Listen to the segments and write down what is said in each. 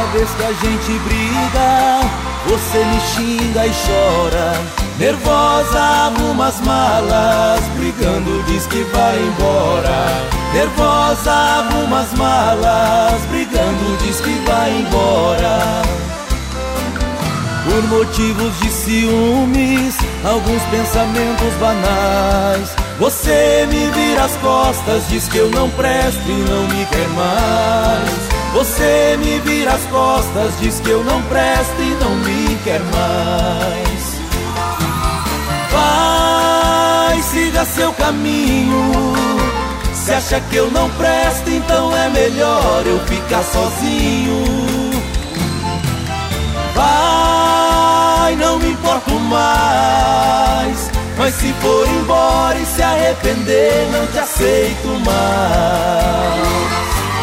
vez que a gente briga, você me xinga e chora. Nervosa, arruma as malas, brigando diz que vai embora. Nervosa, arruma as malas, brigando diz que vai embora. Por motivos de ciúmes, alguns pensamentos banais, você me vira as costas, diz que eu não presto e não me quer mais. Você me vira as costas, diz que eu não presto e não me quer mais. Vai, siga seu caminho. Se acha que eu não presto, então é melhor eu ficar sozinho. Vai, não me importo mais, mas se for embora e se arrepender, não te aceito mais.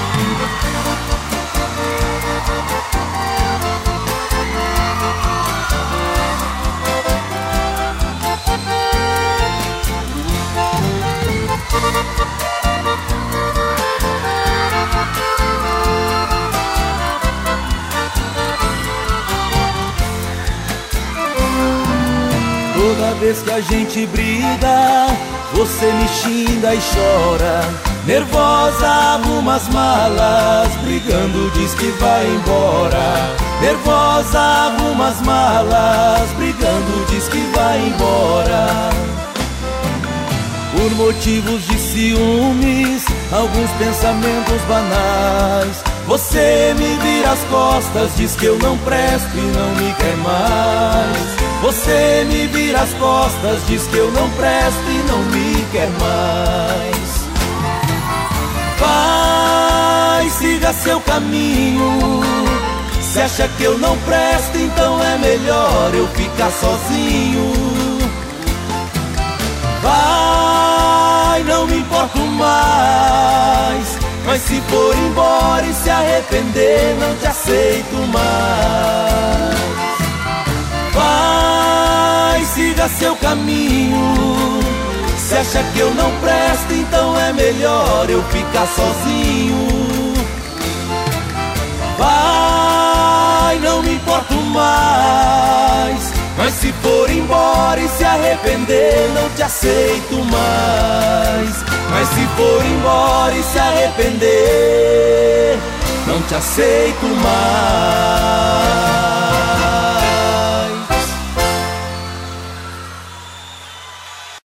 Toda vez que a gente briga, você me xinga e chora. Nervosa, arruma as malas, brigando diz que vai embora. Nervosa, arruma as malas, brigando diz que vai embora. Por motivos de ciúmes, alguns pensamentos banais, você me vira as costas, diz que eu não presto e não me quer mais. Você me vira as costas, diz que eu não presto e não me quer mais. Vai, siga seu caminho. Se acha que eu não presto, então é melhor eu ficar sozinho. Vai, não me importo mais, mas se for embora e se arrepender, não te aceito mais. Vai, siga seu caminho. Se acha que eu não presto, então é melhor eu ficar sozinho. Vai, não me importo mais, mas se for embora e se arrepender, não te aceito mais. Mas se for embora e se arrepender, não te aceito mais.